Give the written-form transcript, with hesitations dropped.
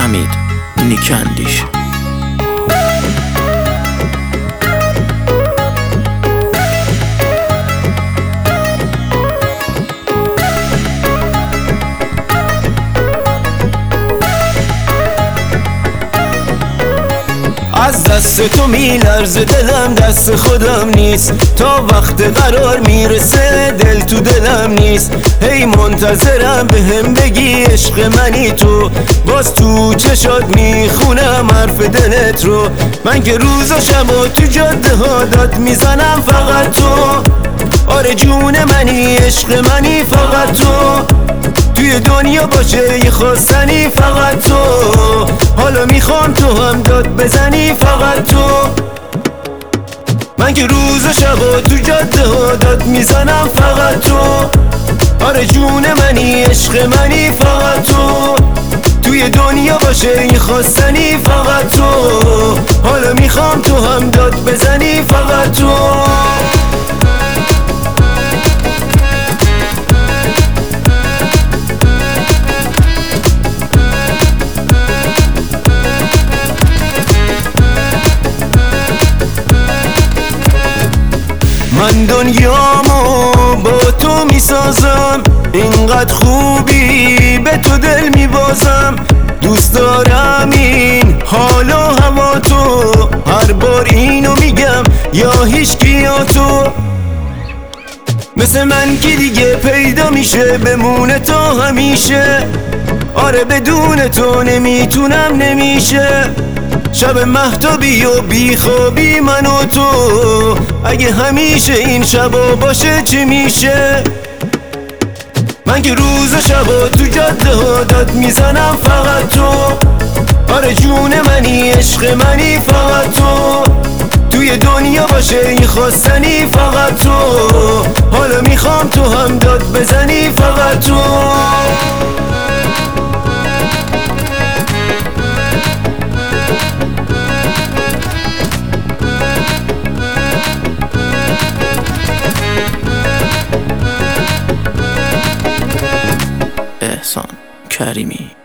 حمید نیکندیش. از دست تو میلرزه دلم، دست خودم نیست. تا وقت قرار میرسه دل تو دلم نیست. هی منتظرم بهم بگی عشق منی تو. باز تو چشات میخونم حرف دلت رو. من که روز و شبا تو جاده ها داد میزنم فقط تو. آره جون منی، عشق منی، فقط تو. توی دنیا باشه یه خواستنی فقط تو. حالا میخوام تو هم داد بزنی فقط تو. من که روز و شبا تو جاده ها داد میزنم فقط تو. آره جون منی، عشق منی، فقط تو. توی دنیا باشه یه خواستنی فقط تو. حالا میخوام تو هم داد بزنی فقط تو. من دنیامو با تو میسازم، اینقدر خوبی به تو دل میبازم. دوست دارم این حال و هوا تو، هر بار اینو میگم یا هیچکی یا تو. مثل من که دیگه پیدا میشه بمونه تا همیشه. آره بدون تو نمیتونم، نمیشه. شب مهتابی و بیخوابی من و تو. اگه همیشه این شبا باشه چی میشه؟ من که روز و شبا تو جاده ها داد میزنم فقط تو. آره جون منی، عشق منی، فقط تو. توی دنیا باشه یه خواستنی فقط تو. حالا میخوام تو هم داد بزنی فقط تو. احسان کریمی.